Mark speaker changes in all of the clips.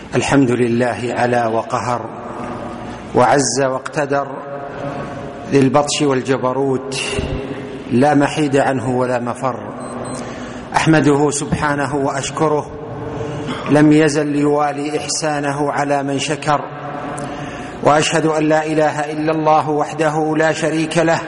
Speaker 1: الحمد لله على وقهر وعز واقتدر ذي البطش والجبروت لا محيد عنه ولا مفر. أحمده سبحانه وأشكره لم يزل يوالي إحسانه على من شكر، وأشهد أن لا إله إلا الله وحده لا شريك له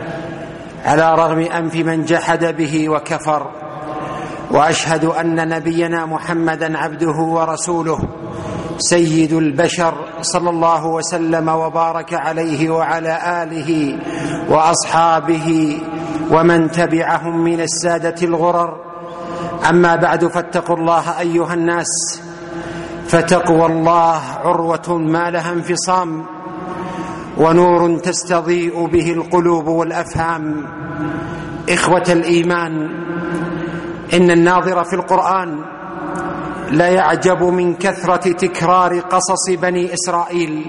Speaker 1: على رغم أنف من جحد به وكفر، وأشهد أن نبينا محمدًا عبده ورسوله سيد البشر صلى الله وسلم وبارك عليه وعلى آله وأصحابه ومن تبعهم من السادة الغرر. أما بعد، فاتقوا الله أيها الناس، فتقوى الله عروة ما لها انفصام، ونور تستضيء به القلوب والأفهام. إخوة الإيمان، إن الناظر في القرآن لا يعجب من كثرة تكرار قصص بني إسرائيل،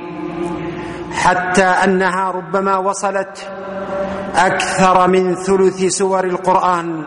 Speaker 1: حتى أنها ربما وصلت أكثر من ثلث سور القرآن.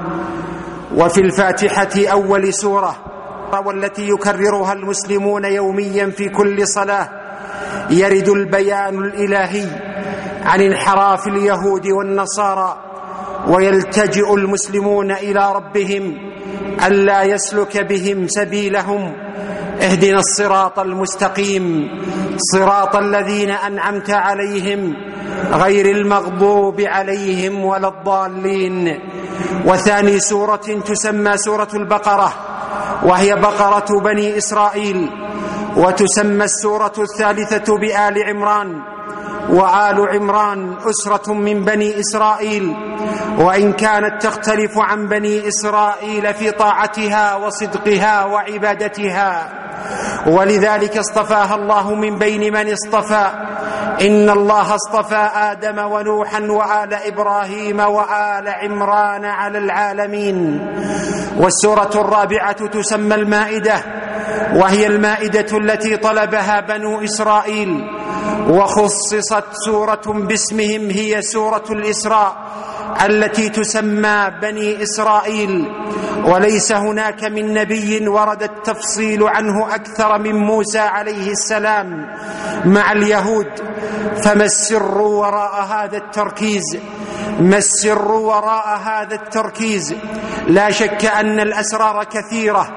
Speaker 1: وفي الفاتحة أول سورة، والتي يكررها المسلمون يوميا في كل صلاة، يرد البيان الإلهي عن انحراف اليهود والنصارى، ويلتجئ المسلمون إلى ربهم ألا يسلك بهم سبيلهم. اهدنا الصراط المستقيم، صراط الذين أنعمت عليهم غير المغضوب عليهم ولا الضالين. وثاني سورة تسمى سورة البقرة، وهي بقرة بني إسرائيل، وتسمى السورة الثالثة بآل عمران، وآل عمران أسرة من بني إسرائيل، وإن كانت تختلف عن بني إسرائيل في طاعتها وصدقها وعبادتها، ولذلك اصطفاها الله من بين من اصطفى. إن الله اصطفى آدم ونوحا وآل إبراهيم وآل عمران على العالمين. والسورة الرابعة تسمى المائدة، وهي المائدة التي طلبها بنو إسرائيل، وخصصت سورة باسمهم، هي سورة الإسراء التي تسمى بني إسرائيل. وليس هناك من نبي ورد التفصيل عنه أكثر من موسى عليه السلام مع اليهود. فما السر وراء هذا التركيز؟ ما السر وراء هذا التركيز؟ لا شك أن الأسرار كثيرة،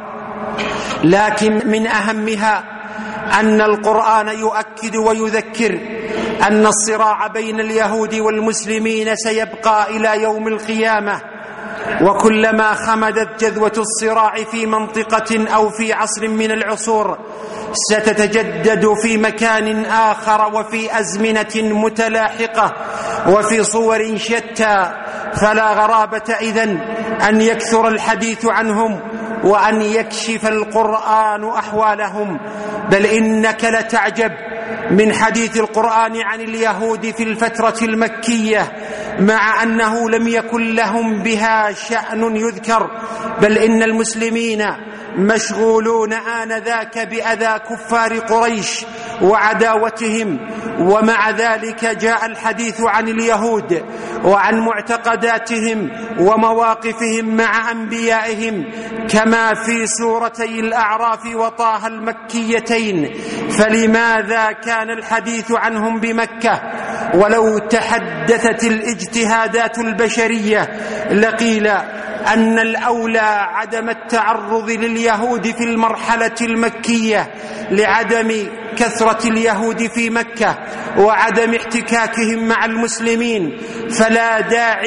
Speaker 1: لكن من أهمها أن القرآن يؤكد ويذكر أن الصراع بين اليهود والمسلمين سيبقى إلى يوم القيامة، وكلما خمدت جذوة الصراع في منطقة أو في عصر من العصور ستتجدد في مكان آخر وفي أزمنة متلاحقة وفي صور شتى. فلا غرابة إذن أن يكثر الحديث عنهم وأن يكشف القرآن أحوالهم. بل إنك لتعجب من حديث القرآن عن اليهود في الفترة المكية، مع أنه لم يكن لهم بها شأن يذكر، بل إن المسلمين مشغولون آنذاك بأذى كفار قريش وعداوتهم. ومع ذلك جاء الحديث عن اليهود وعن معتقداتهم ومواقفهم مع أنبيائهم، كما في سورتي الأعراف وطه المكيتين. فلماذا كان الحديث عنهم بمكة؟ ولو تحدثت الاجتهادات البشرية لقيل أن الأولى عدم التعرض لليهود في المرحلة المكية لعدم كثرة اليهود في مكة وعدم احتكاكهم مع المسلمين. فلا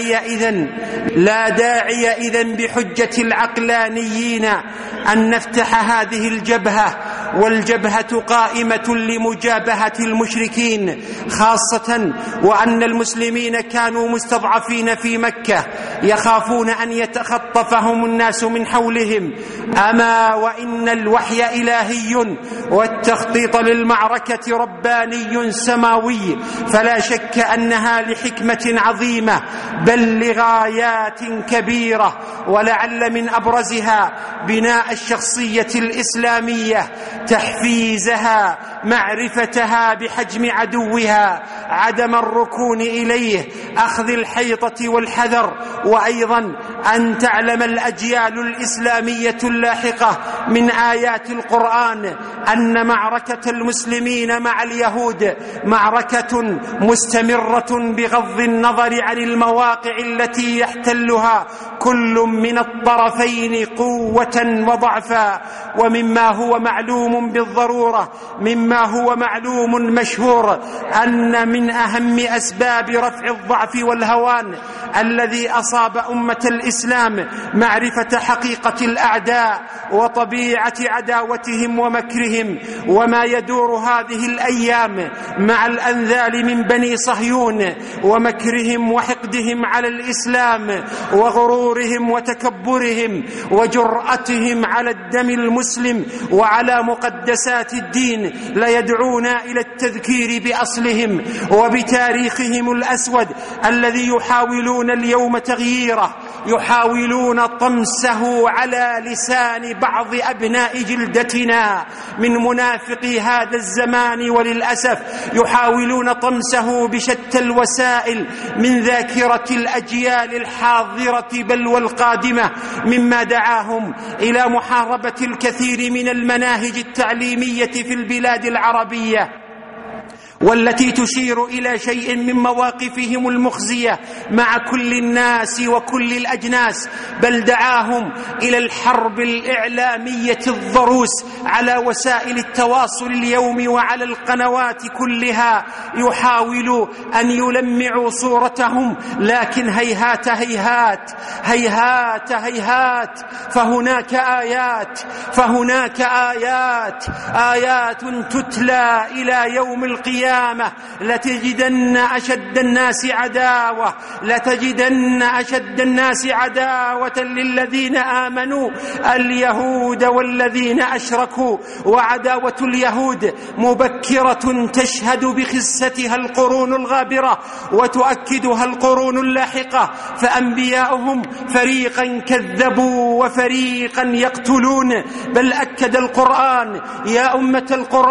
Speaker 1: داعي إذن بحجة العقلانيين أن نفتح هذه الجبهة، والجبهة قائمة لمجابهة المشركين، خاصة وأن المسلمين كانوا مستضعفين في مكة يخافون أن يتخطفهم الناس من حولهم. أما وإن الوحي إلهي والتخطيط للمعركة رباني سماوي، فلا شك أنها لحكمة عظيمة بل لغايات كبيرة، ولعل من أبرزها بناء الشخصية الإسلامية، تحفيزها، معرفتها بحجم عدوها، عدم الركون إليه، أخذ الحيطة والحذر، وأيضا أن تعلم الأجيال الإسلامية اللاحقة من آيات القرآن أن معركة المسلمين مع اليهود معركة مستمرة بغض النظر عن المواقع التي يحتلها كل من الطرفين قوة وضعفا. ومما هو معلوم بالضرورة، مما هو معلوم مشهور، أن من أهم أسباب رفع الضعف والهوان الذي أصاب أمة الإسلام معرفة حقيقة الأعداء وطبيعة عداوتهم ومكرهم، وما يدور هذه الأيام مع الأنذال من بني صهيون ومكرهم وحقدهم على الإسلام وغرورهم وتكبرهم وجرأتهم على الدم المسلم وعلى مقدسات الدين، ليدعونا إلى التذكير بأصلهم وبتاريخهم الأسود الذي يحاولون اليوم تغييره، يحاولون طمسه على لسان بعض أبناء جلدتنا من منافقي هذا الزمان، وللأسف يحاولون طمسه بشتى الوسائل من ذاكرة الأجيال الحاضرة بل والقادمة، مما دعاهم إلى محاربة الكثير من المناهج التعليمية في البلاد العربية والتي تشير إلى شيء من مواقفهم المخزية مع كل الناس وكل الأجناس، بل دعاهم إلى الحرب الإعلامية الضروس على وسائل التواصل اليوم وعلى القنوات كلها، يحاولوا أن يلمعوا صورتهم، لكن هيهات هيهات هيهات هيهات، فهناك آيات تتلى إلى يوم القيامة، لتجدن أشد الناس عداوة للذين آمنوا اليهود والذين أشركوا. وعداوة اليهود مبكرة تشهد بخستها القرون الغابرة وتؤكدها القرون اللاحقة، فأنبياؤهم فريقا كذبوا وفريقا يقتلون. بل أكد القرآن يا أمة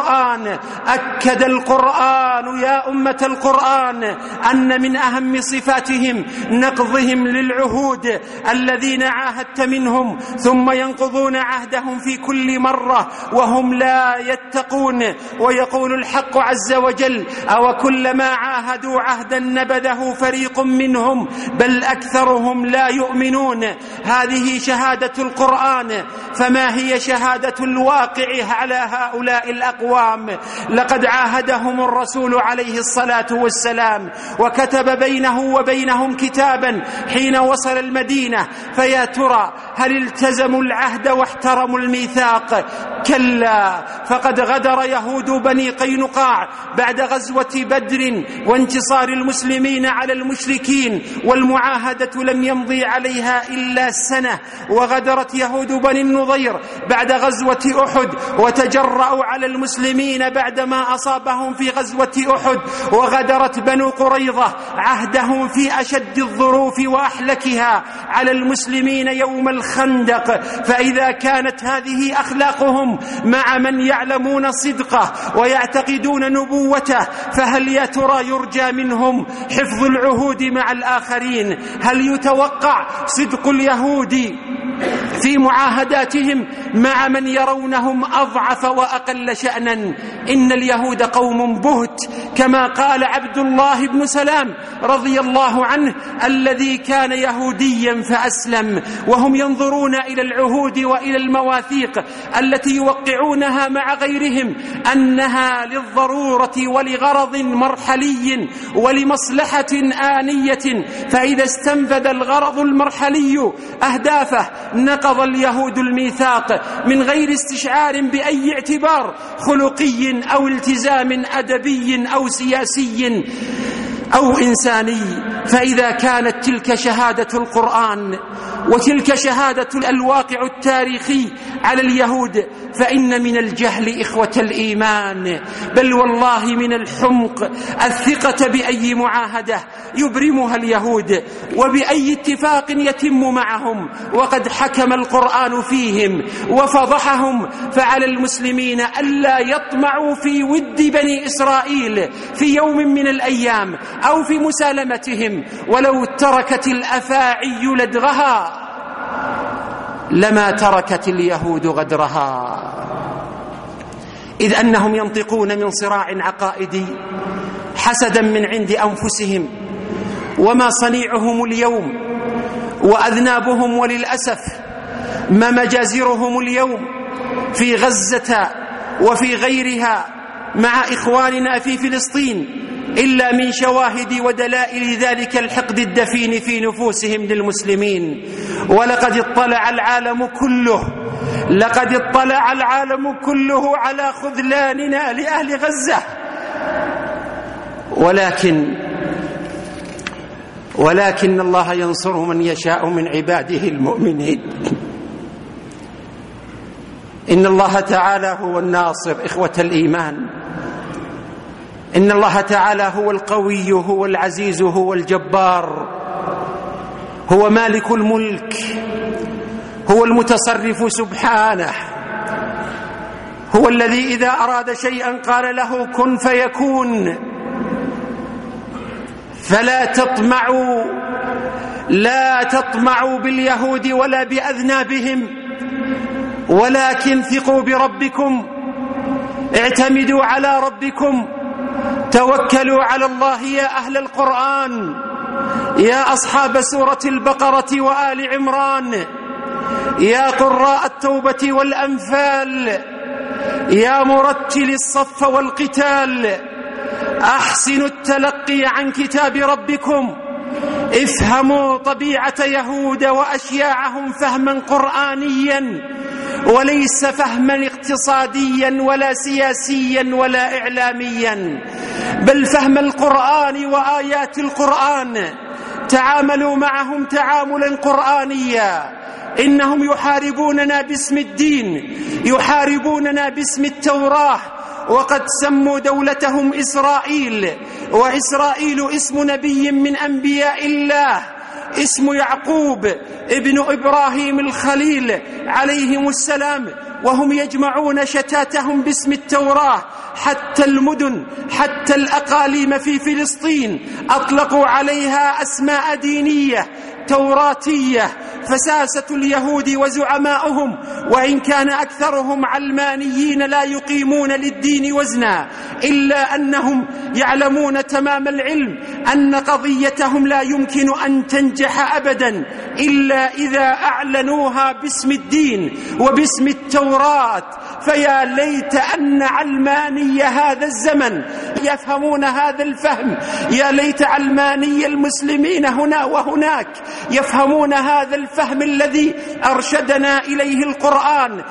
Speaker 1: القرآن أن من أهم صفاتهم نقضهم للعهود الذين عاهدت منهم ثم ينقضون عهدهم في كل مرة وهم لا يتقون. ويقول الحق عز وجل أو كلما عاهدوا عهدا نبذه فريق منهم بل أكثرهم لا يؤمنون. هذه شهادة القرآن، فما هي شهادة الواقع على هؤلاء الأقوام؟ لقد عاهدهم الرسول عليه الصلاة والسلام وكتب بينه وبينهم كتابا حين وصل المدينة، فيا ترى هل التزموا العهد واحترموا الميثاق؟ كلا، فقد غدر يهود بني قينقاع بعد غزوة بدر وانتصار المسلمين على المشركين، والمعاهدة لم يمضي عليها إلا سنة. وغدرت يهود بني النضير بعد غزوة أحد وتجرأوا على المسلمين بعدما أصابهم في غزوة أحد. وغدرت بنو قريظة عهدهم في أشد الظروف وأحلكها على المسلمين يوم الخندق. فإذا كانت هذه أخلاقهم مع من يعلمون صدقه ويعتقدون نبوته، فهل يا ترى يرجى منهم حفظ العهود مع الآخرين؟ هل يتوقع صدق اليهود في معاهداتهم مع من يرونهم أضعف وأقل شأنا؟ إن اليهود قوم بهت، كما قال عبد الله بن سلام رضي الله عنه الذي كان يهوديا فأسلم، وهم ينظرون إلى العهود وإلى المواثيق التي يوقعونها مع غيرهم أنها للضرورة ولغرض مرحلي ولمصلحة آنية، فإذا استنفذ الغرض المرحلي أهدافه نقض اليهود الميثاق من غير استشعار بأي اعتبار خلقي أو التزام أدبي أو سياسي أو إنساني. فإذا كانت تلك شهادة القرآن وتلك شهادة الواقع التاريخي على اليهود، فإن من الجهل إخوة الإيمان، بل والله من الحمق الثقة بأي معاهدة يبرمها اليهود وبأي اتفاق يتم معهم، وقد حكم القرآن فيهم وفضحهم. فعلى المسلمين ألا يطمعوا في ود بني إسرائيل في يوم من الأيام، أو في مسالمتهم. ولو تركت الأفاعي لدغها لما تركت اليهود غدرها، إذ أنهم ينطقون من صراع عقائدي حسدا من عند أنفسهم. وما صنيعهم اليوم وأذنابهم وللأسف ما مجازرهم اليوم في غزة وفي غيرها مع إخواننا في فلسطين إلا من شواهد ودلائل ذلك الحقد الدفين في نفوسهم للمسلمين. ولقد اطلع العالم كله على خذلاننا لأهل غزة، ولكن الله ينصر من يشاء من عباده المؤمنين. إن الله تعالى هو الناصر إخوة الإيمان، إن الله تعالى هو القوي، هو العزيز، هو الجبار، هو مالك الملك، هو المتصرف سبحانه، هو الذي إذا أراد شيئا قال له كن فيكون. فلا تطمعوا باليهود ولا بأذنابهم، ولكن ثقوا بربكم، اعتمدوا على ربكم، توكلوا على الله يا أهل القرآن، يا أصحاب سورة البقرة وآل عمران، يا قراء التوبة والأنفال، يا مرتل الصف والقتال، أحسنوا التلقي عن كتاب ربكم، افهموا طبيعة يهود وأشياعهم فهما قرآنيا وليس فهما اقتصاديا ولا سياسيا ولا إعلاميا، بل فهم القرآن وآيات القرآن. تعاملوا معهم تعاملا قرآنيا. إنهم يحاربوننا باسم الدين، يحاربوننا باسم التوراة، وقد سموا دولتهم إسرائيل، وإسرائيل اسم نبي من أنبياء الله، اسم يعقوب ابن إبراهيم الخليل عليهم السلام، وهم يجمعون شتاتهم باسم التوراة. حتى المدن، حتى الأقاليم في فلسطين أطلقوا عليها أسماء دينية توراتية. فساسة اليهود وزعماؤهم وإن كان أكثرهم علمانيين لا يقيمون للدين وزنا، إلا أنهم يعلمون تمام العلم أن قضيتهم لا يمكن أن تنجح أبدا إلا إذا أعلنوها باسم الدين وباسم التوراة. فيا ليت أن علماني هذا الزمن يفهمون هذا الفهم، يا ليت علماني المسلمين هنا وهناك يفهمون هذا الفهم الذي أرشدنا إليه القرآن.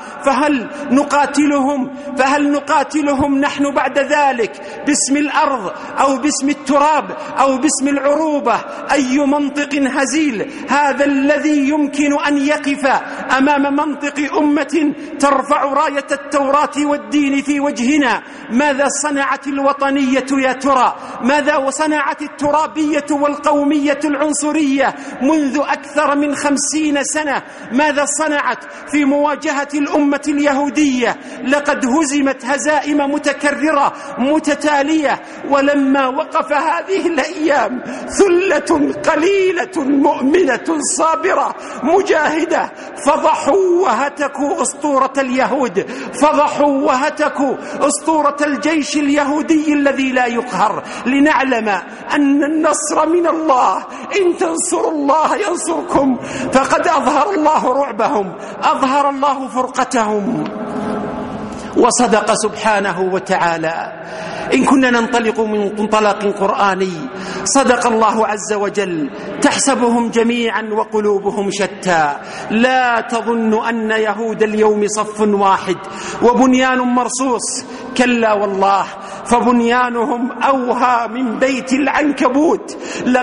Speaker 1: فهل نقاتلهم نحن بعد ذلك باسم الأرض أو باسم التراب أو باسم العروبة؟ أي منطق هزيل هذا الذي يمكن أن يقف أمام منطق أمة ترفع راية التوراة والدين في وجهنا؟ ماذا صنعت الوطنية يا ترى؟ ماذا صنعت الترابية والقومية العنصرية منذ أكثر من 50 سنة؟ ماذا صنعت في مواجهة الأمة اليهودية؟ لقد هزمت هزائم متكررة متتالية. ولما وقف هذه الأيام ثلة قليلة مؤمنة صابرة مجاهدة فضحوا وهتكوا أسطورة اليهود، فضحوا وهتكوا أسطورة الجيش اليهودي الذي لا يقهر. لنعلم أن النصر من الله، إن تنصروا الله ينصركم. فقد أظهر الله رعبهم، أظهر الله فرقتهم. وصدق سبحانه وتعالى. إن كنا ننطلق من منطلق قرآني صدق الله عز وجل: تحسبهم جميعا وقلوبهم شتى. لا تظن أن يهود اليوم صف واحد وبنيان مرصوص، كلا والله، فبنيانهم أوهى من بيت العنكبوت.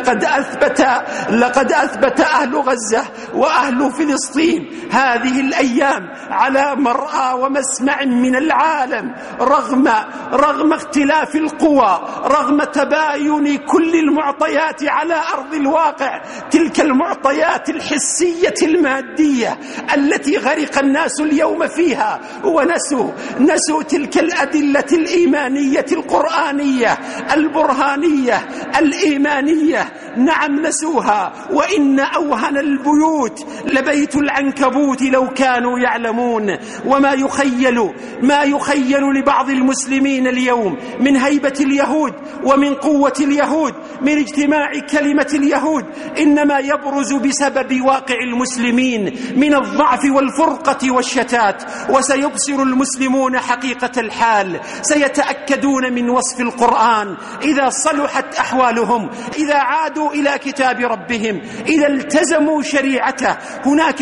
Speaker 1: لقد أثبت أهل غزة وأهل فلسطين هذه الأيام على مرأى ومسمع من العالم، رغم اختلاف القوى، رغم تباين كل المعطيات على أرض الواقع، تلك المعطيات الحسية المادية التي غرق الناس اليوم فيها ونسوا تلك الأدلة الإيمانية القرآنية البرهانية الإيمانية نعم نسوها، وإن أوهن البيوت لبيت العنكبوت لو كانوا يعلمون. وما يخيل لبعض المسلمين اليوم من هيبة اليهود ومن قوة اليهود من اجتماع كلمة اليهود إنما يبرز بسبب واقع المسلمين من الضعف والفرقة والشتات. وسيبصر المسلمون حقيقة الحال، سيتأكدون من وصف القرآن إذا صلحت أحوالهم، إذا عادوا إلى كتاب ربهم، إذا التزموا شريعته. هناك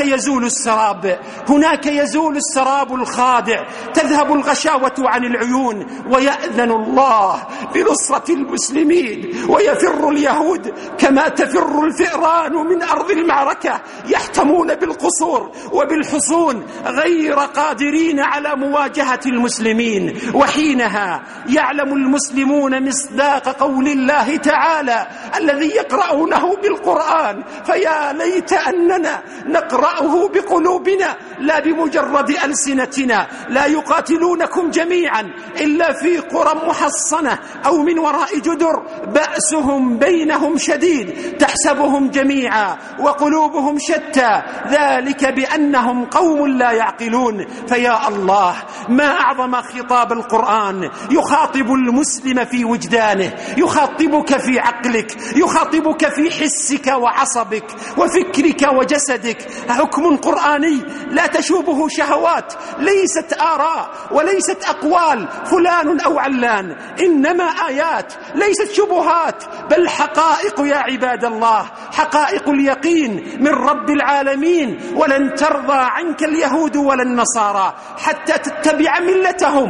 Speaker 1: يزول السراب الخادع، تذهب الغشاوة عن العيون، ويأذن الله بنصرة المسلمين، ويفر اليهود كما تفر الفئران من أرض المعركة، يحتمون بالقصور وبالحصون غير قادرين على مواجهة المسلمين. وحينها يعلم المسلمون مصداق قول الله تعالى الذي يقرؤونه بالقرآن: فيا ليت أننا نقرأه بقلوبنا لا بمجرد ألسنتنا. لا يقاتلونكم جميعا إلا في قرى محصنة أو من وراء جدر بأسهم بينهم شديد تحسبهم جميعا وقلوبهم شتى ذلك بأنهم قوم لا يعقلون. فيا الله، ما أعظم خطاب القرآن يخاطب المسلم في وجدانه، يخاطبك في عقلك، يخاطبك في حسك وعصبك وفكرك وجسدك. حكم قرآني لا تشوبه شهوات، ليست آراء وليست أقوال فلان أو علان، إنما آيات ليست شبهات، بل حقائق يا عباد الله، حقائق اليقين من رب العالمين. ولن ترضى عنك اليهود ولا النصارى حتى تتبع ملتهم.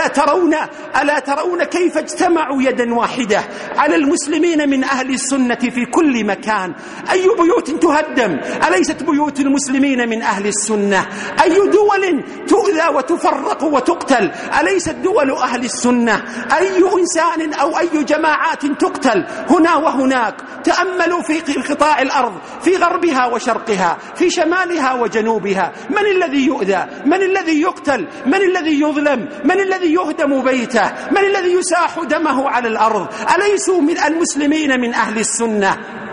Speaker 1: ألا ترون كيف اجتمعوا يدا واحدة على المسلمين من أهل السنة في كل مكان؟ أي بيوت تهدم أليست بيوت المسلمين من أهل السنة؟ أي دول تؤذى وتفرق وتقتل أليست دول أهل السنة؟ أي إنسان أو أي جماعات تقتل هنا وهناك؟ تأملوا في قطاع الأرض، في غربها وشرقها، في شمالها وجنوبها، من الذي يؤذى؟ من الذي يقتل؟ من الذي يظلم؟ من الذي يهدم بيته؟ من الذي يساح دمه على الأرض؟ أليسوا من المسلمين من أهل السنة؟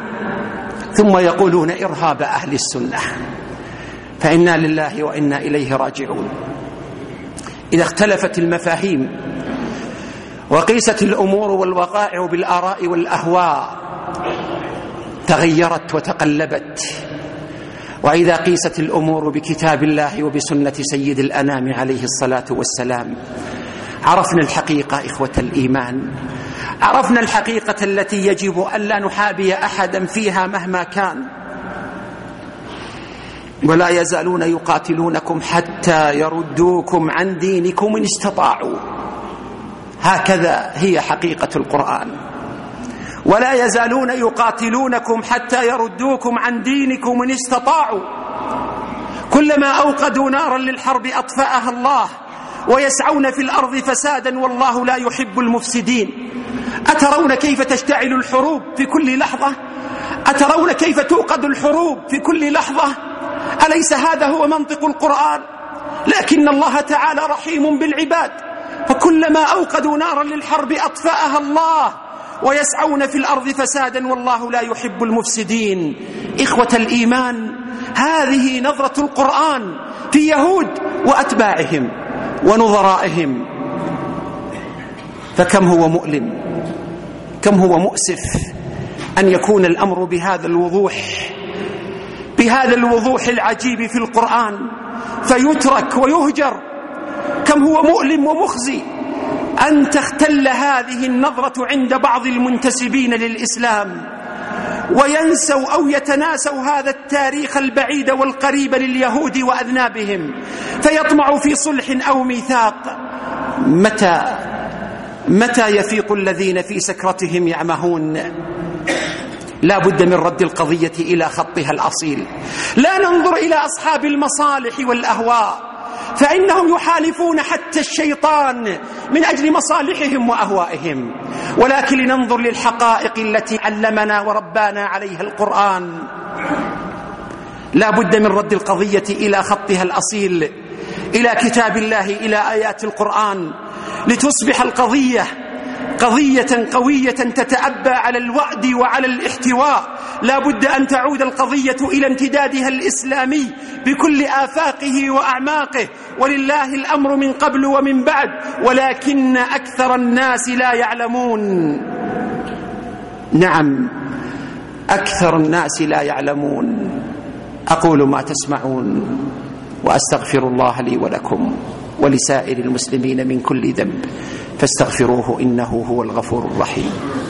Speaker 1: ثم يقولون إرهاب أهل السنة. فإنا لله وإنا إليه راجعون. إذا اختلفت المفاهيم وقيست الأمور والوقائع بالآراء والأهواء تغيرت وتقلبت، وإذا قيست الأمور بكتاب الله وبسنة سيد الأنام عليه الصلاة والسلام عرفنا الحقيقة. إخوة الإيمان، عرفنا الحقيقة التي يجب ألا نحابي أحدا فيها مهما كان. ولا يزالون يقاتلونكم حتى يردوكم عن دينكم إن استطاعوا. هكذا هي حقيقة القرآن. ولا يزالون يقاتلونكم حتى يردوكم عن دينكم إن استطاعوا. كلما أوقدوا نارا للحرب أطفأها الله، ويسعون في الأرض فسادا والله لا يحب المفسدين. أترون كيف تشتعل الحروب في كل لحظة؟ أترون كيف توقد الحروب في كل لحظة؟ أليس هذا هو منطق القرآن؟ لكن الله تعالى رحيم بالعباد، فكلما أوقدوا نارا للحرب أطفأها الله، ويسعون في الأرض فسادا والله لا يحب المفسدين. إخوة الإيمان، هذه نظرة القرآن في يهود وأتباعهم ونظرائهم. فكم هو مؤلم، كم هو مؤسف أن يكون الأمر بهذا الوضوح العجيب في القرآن، فيترك ويهجر. كم هو مؤلم ومخزي أن تختل هذه النظرة عند بعض المنتسبين للإسلام، وينسوا أو يتناسوا هذا التاريخ البعيد والقريب لليهود وأذنابهم، فيطمع في صلح أو ميثاق. متى يفيق الذين في سكرتهم يعمهون؟ لا بد من رد القضية إلى خطها الأصيل. لا ننظر إلى أصحاب المصالح والأهواء، فإنهم يحالفون حتى الشيطان من أجل مصالحهم وأهوائهم، ولكن لننظر للحقائق التي علمنا وربانا عليها القرآن. لا بد من رد القضية إلى خطها الأصيل، إلى كتاب الله، إلى آيات القرآن، لتصبح القضية قضية قوية تتأبى على الوأد وعلى الاحتواء. لا بد أن تعود القضية إلى امتدادها الإسلامي بكل آفاقه وأعماقه، ولله الأمر من قبل ومن بعد، ولكن أكثر الناس لا يعلمون. نعم، أكثر الناس لا يعلمون. أقول ما تسمعون وأستغفر الله لي ولكم ولسائر المسلمين من كل ذنب، فاستغفروه إنه هو الغفور الرحيم.